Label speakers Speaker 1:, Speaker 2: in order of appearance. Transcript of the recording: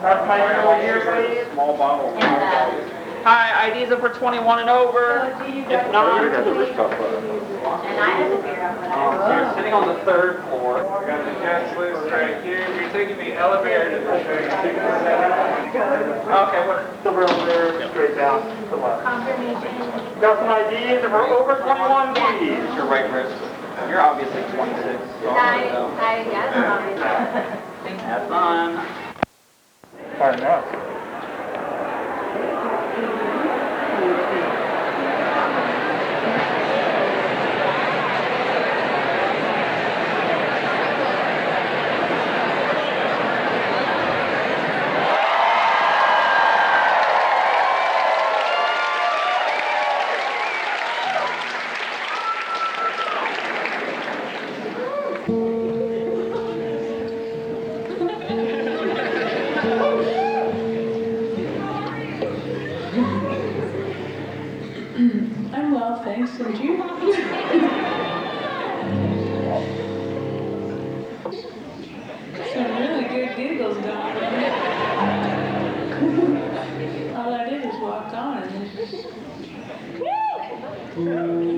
Speaker 1: That's my over here, please.
Speaker 2: Small bottle.
Speaker 1: Hi, IDs are for 21 and over. If not,
Speaker 2: And
Speaker 3: I have a beer up, but I
Speaker 2: you're sitting on the third floor. We got the guest list right here. You're taking the elevator to the
Speaker 1: okay, what?
Speaker 4: The room there, straight down to the left.
Speaker 3: confirmation.
Speaker 4: Got some IDs if we're over 21, please.
Speaker 2: your right wrist. You're obviously 26. So
Speaker 3: I guess.
Speaker 2: have fun.
Speaker 4: Fair enough.
Speaker 5: I'm well, thanks. And you? Some really good giggles going on. All I did was walk on and